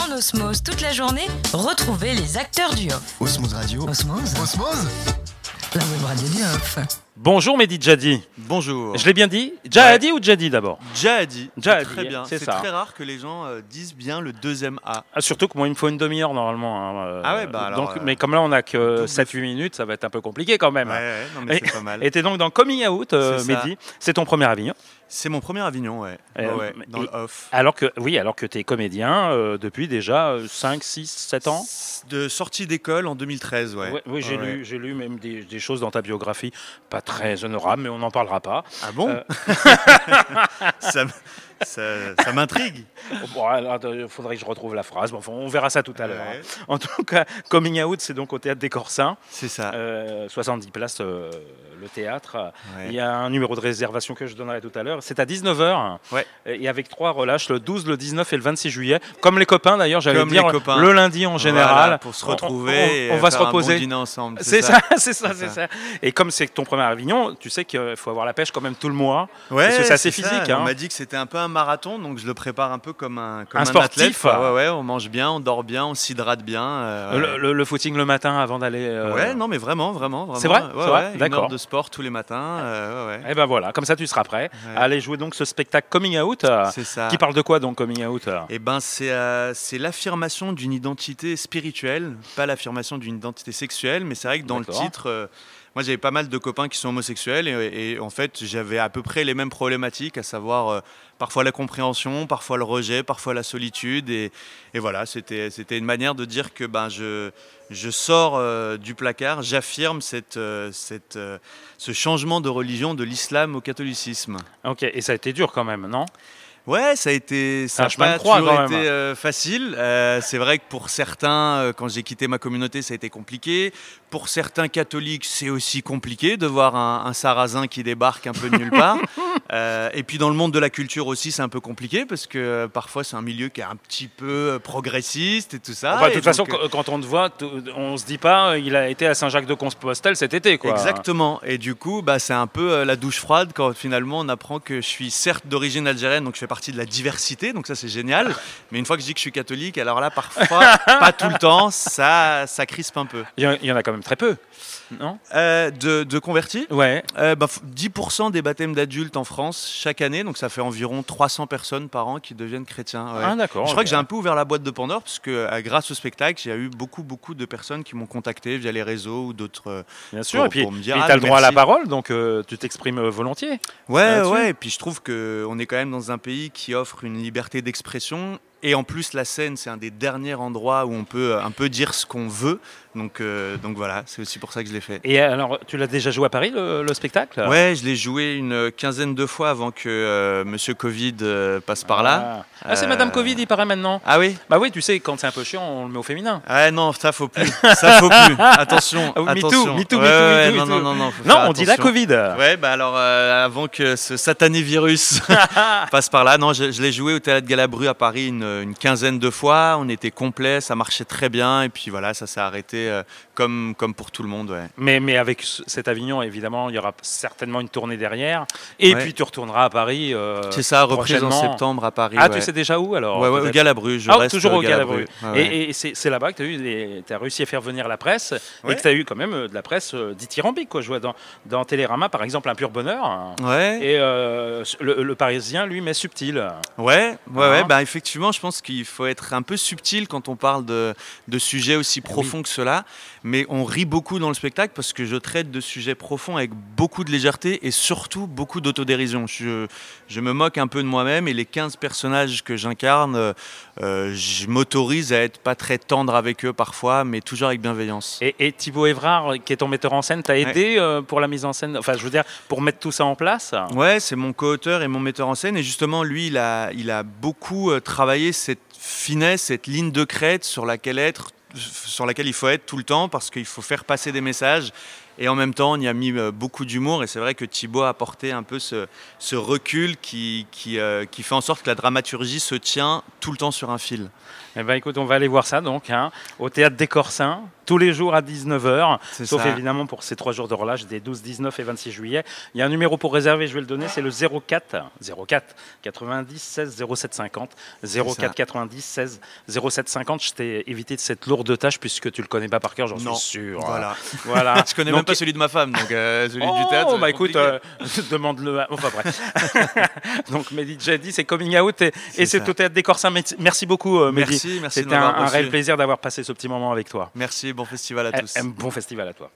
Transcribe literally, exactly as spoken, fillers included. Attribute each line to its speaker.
Speaker 1: en osmose toute la journée, retrouvez les acteurs du off.
Speaker 2: Osmose Radio.
Speaker 1: Osmose
Speaker 2: Osmose
Speaker 1: La web radio du off.
Speaker 3: Bonjour Mehdi Djadi.
Speaker 4: Bonjour.
Speaker 3: Je l'ai bien dit Djadi ouais. ou Djadi d'abord
Speaker 4: Djadi.
Speaker 3: Djadi,
Speaker 4: très bien.
Speaker 3: c'est,
Speaker 4: c'est
Speaker 3: ça.
Speaker 4: très rare que les gens euh, disent bien le deuxième A.
Speaker 3: Ah, surtout que moi il me faut une demi-heure normalement. Hein, euh,
Speaker 4: ah ouais, bah alors,
Speaker 3: donc,
Speaker 4: euh,
Speaker 3: mais comme là on a que sept huit minutes, ça va être un peu compliqué quand même.
Speaker 4: Ouais, ouais, non mais c'est pas mal.
Speaker 3: Et t'es donc dans Coming Out, euh,
Speaker 4: c'est
Speaker 3: Mehdi. C'est ton premier Avignon.
Speaker 4: C'est mon premier Avignon, ouais.
Speaker 3: Euh,
Speaker 4: ouais dans
Speaker 3: et,
Speaker 4: le off.
Speaker 3: Alors que, oui, alors que tu es comédien euh, depuis déjà cinq, six, sept ans.
Speaker 4: De sortie d'école en deux mille treize, ouais.
Speaker 3: ouais oui, j'ai,
Speaker 4: ouais.
Speaker 3: lu, j'ai lu même des, des choses dans ta biographie, pas très honorables, mais on n'en parlera pas.
Speaker 4: Ah bon euh... ça, ça, ça m'intrigue.
Speaker 3: Bon, il faudrait que je retrouve la phrase. Bon, enfin, on verra ça tout à l'heure.
Speaker 4: Ouais.
Speaker 3: Hein. En tout cas, Coming Out, c'est donc au Théâtre des Corsins.
Speaker 4: C'est ça.
Speaker 3: Euh, soixante-dix places, euh, le théâtre.
Speaker 4: Ouais.
Speaker 3: Il y a un numéro de réservation que je donnerai tout à l'heure. C'est à dix-neuf heures.
Speaker 4: Ouais.
Speaker 3: Et avec trois relâches, le douze, le dix-neuf et le vingt-six juillet. Comme les copains d'ailleurs, j'allais
Speaker 4: Comme
Speaker 3: dire,
Speaker 4: copains.
Speaker 3: le lundi en général.
Speaker 4: Voilà, pour se retrouver
Speaker 3: on, on, on, on
Speaker 4: et
Speaker 3: va
Speaker 4: faire
Speaker 3: se reposer.
Speaker 4: Un bon dîner ensemble.
Speaker 3: C'est,
Speaker 4: c'est
Speaker 3: ça,
Speaker 4: ça,
Speaker 3: c'est ça, c'est ça. Et comme c'est ton premier Avignon, tu sais qu'il faut avoir la pêche quand même tout le mois.
Speaker 4: Ouais,
Speaker 3: parce que c'est assez
Speaker 4: c'est
Speaker 3: physique.
Speaker 4: Hein.
Speaker 3: On
Speaker 4: m'a dit que c'était un peu un marathon, donc je le prépare un peu comme un, comme
Speaker 3: un,
Speaker 4: un
Speaker 3: sportif.
Speaker 4: athlète. Ouais, ouais, on mange bien, on dort bien, on s'hydrate bien. Euh, ouais.
Speaker 3: le, le, le footing le matin avant d'aller. Euh...
Speaker 4: Ouais, non, mais vraiment, vraiment, vraiment.
Speaker 3: C'est vrai,
Speaker 4: ouais,
Speaker 3: c'est vrai
Speaker 4: ouais,
Speaker 3: D'accord.
Speaker 4: Une heure de sport tous les matins. Euh, ouais, ouais.
Speaker 3: Et ben voilà, comme ça tu seras prêt
Speaker 4: ouais.
Speaker 3: à aller jouer donc ce spectacle Coming Out.
Speaker 4: C'est ça.
Speaker 3: Qui parle de quoi donc Coming Out?
Speaker 4: Eh ben c'est euh, c'est l'affirmation d'une identité spirituelle, pas l'affirmation d'une identité sexuelle, mais c'est vrai que dans D'accord. le titre. Euh, Moi, j'avais pas mal de copains qui sont homosexuels et, et en fait, j'avais à peu près les mêmes problématiques, à savoir euh, parfois la compréhension, parfois le rejet, parfois la solitude. Et, et voilà, c'était, c'était une manière de dire que ben, je, je sors euh, du placard, j'affirme cette, euh, cette, euh, ce changement de religion de l'islam au catholicisme.
Speaker 3: Ok, et ça a été dur quand même, non ?
Speaker 4: Ouais, ça a été, ça n'a pas
Speaker 3: croix,
Speaker 4: toujours été euh, facile. Euh, c'est vrai que pour certains, euh, quand j'ai quitté ma communauté, ça a été compliqué. Pour certains catholiques, c'est aussi compliqué de voir un, un sarrasin qui débarque un peu de nulle part. Euh, et puis dans le monde de la culture aussi, c'est un peu compliqué parce que euh, parfois c'est un milieu qui est un petit peu progressiste et tout ça.
Speaker 3: Enfin, de toute
Speaker 4: donc,
Speaker 3: façon, euh... quand on te voit, on se dit pas, il a été à Saint-Jacques-de-Compostelle cet été, quoi.
Speaker 4: Exactement. Et du coup, bah, c'est un peu euh, la douche froide quand finalement on apprend que je suis certes d'origine algérienne, donc je fais partie de la diversité, donc ça c'est génial. Mais une fois que je dis que je suis catholique, alors là parfois, pas tout le temps, ça, ça crispe un peu.
Speaker 3: Il y en a quand même très peu, non ?
Speaker 4: euh, de, de convertis ?
Speaker 3: Ouais.
Speaker 4: Euh, bah, dix pour cent des baptêmes d'adultes en France chaque année, donc ça fait environ trois cents personnes par an qui deviennent chrétiens. Ouais.
Speaker 3: Ah d'accord.
Speaker 4: Je crois
Speaker 3: okay.
Speaker 4: que j'ai un peu ouvert la boîte de Pandore parce que euh, grâce au spectacle, j'ai eu beaucoup beaucoup de personnes qui m'ont contacté via les réseaux ou d'autres. Euh,
Speaker 3: Bien sûr.
Speaker 4: Pour,
Speaker 3: et puis,
Speaker 4: pour me dire,
Speaker 3: tu as
Speaker 4: ah,
Speaker 3: le droit
Speaker 4: merci.
Speaker 3: à la parole, donc euh, tu t'exprimes volontiers.
Speaker 4: Ouais,
Speaker 3: là-dessus.
Speaker 4: ouais. Et puis je trouve que on est quand même dans un pays qui offre une liberté d'expression. Et en plus, la scène, c'est un des derniers endroits où on peut un peu dire ce qu'on veut. Donc, euh, donc voilà, c'est aussi pour ça que je l'ai fait.
Speaker 3: Et alors, tu l'as déjà joué à Paris, le, le spectacle ?
Speaker 4: Ouais, je l'ai joué une quinzaine de fois avant que euh, Monsieur Covid euh, passe par là.
Speaker 3: Ah, ah c'est euh... Madame Covid, il paraît maintenant.
Speaker 4: Ah oui ?
Speaker 3: Bah oui, tu sais, quand c'est un peu chiant, on le met au féminin.
Speaker 4: Ah non, ça faut plus. Ça faut plus. Attention,
Speaker 3: ah,
Speaker 4: attention.
Speaker 3: Me too, me too,
Speaker 4: ouais,
Speaker 3: me too,
Speaker 4: ouais,
Speaker 3: me
Speaker 4: non,
Speaker 3: too.
Speaker 4: non, non, non.
Speaker 3: Non, on dit la Covid.
Speaker 4: Ouais, bah alors euh, avant que ce satané virus passe par là, non, je, je l'ai joué au Théâtre Galabru à Paris une, une quinzaine de fois. On était complet, ça marchait très bien, et puis voilà, ça s'est arrêté euh, comme comme pour tout le monde. Ouais.
Speaker 3: Mais mais avec cet Avignon, évidemment, il y aura certainement une tournée derrière, et ouais. puis tu retourneras à Paris. Euh,
Speaker 4: C'est ça, reprise en septembre à Paris.
Speaker 3: Ah,
Speaker 4: ouais.
Speaker 3: tu sais déjà où alors ?
Speaker 4: Ouais, ouais, au Galabru. Je
Speaker 3: ah,
Speaker 4: reste
Speaker 3: toujours au
Speaker 4: Galabru.
Speaker 3: Galabru. Ouais, ouais. Et, et c'est, c'est là-bas que tu as eu, les, t'as réussi à faire venir la presse, ouais. et que tu as eu quand même de la presse euh, dithyrambique, quoi. Je vois dans dans Télérama, par exemple, Un Pur Bonheur.
Speaker 4: Ouais.
Speaker 3: Et euh, le, le Parisien, lui, met subtil.
Speaker 4: Ouais, ouais,
Speaker 3: hein
Speaker 4: ouais. Bah effectivement, je pense qu'il faut être un peu subtil quand on parle de, de sujets aussi profonds oui. que cela. Mais on rit beaucoup dans le spectacle parce que je traite de sujets profonds avec beaucoup de légèreté et surtout beaucoup d'autodérision. Je, je me moque un peu de moi-même et les quinze personnages que j'incarne, euh, je m'autorise à être pas très tendre avec eux parfois, mais toujours avec bienveillance.
Speaker 3: Et, et Thibaut Évrard, qui est ton metteur en scène, t'a aidé ouais. euh, pour la mise en scène, enfin je veux dire, pour mettre tout ça en place ?
Speaker 4: Ouais, c'est mon co-auteur et mon metteur en scène. Et justement, lui, il a, il a beaucoup euh, travaillé cette finesse, cette ligne de crête sur laquelle être sur laquelle il faut être tout le temps parce qu'il faut faire passer des messages Et en même temps, on y a mis euh, beaucoup d'humour. Et c'est vrai que Thibaut a apporté un peu ce, ce recul qui, qui, euh, qui fait en sorte que la dramaturgie se tient tout le temps sur un fil.
Speaker 3: Eh ben, écoute, on va aller voir ça donc, hein, au Théâtre des Corsins, tous les jours à dix-neuf heures, sauf ça. Évidemment pour ces trois jours de relâche des douze, dix-neuf et vingt-six juillet. Il y a un numéro pour réserver, je vais le donner, c'est le zéro quatre quatre-vingt-dix seize zéro sept cinquante. zéro quatre quatre-vingt-dix seize zéro sept cinquante. Je t'ai évité de cette lourde tâche puisque tu le connais pas par cœur, j'en suis sûr.
Speaker 4: Voilà.
Speaker 3: voilà.
Speaker 4: Je connais
Speaker 3: donc,
Speaker 4: même pas celui de ma femme, donc euh, celui
Speaker 3: oh,
Speaker 4: du théâtre.
Speaker 3: Bah écoute, euh, demande-le. Enfin bref. Donc Mehdi Djadi, c'est coming out et c'est, et c'est au Théâtre des Corsins. Merci beaucoup, euh, Mehdi.
Speaker 4: Merci, merci.
Speaker 3: C'était un, un réel plaisir d'avoir passé ce petit moment avec toi.
Speaker 4: Merci, bon festival à tous.
Speaker 3: Un bon festival à toi.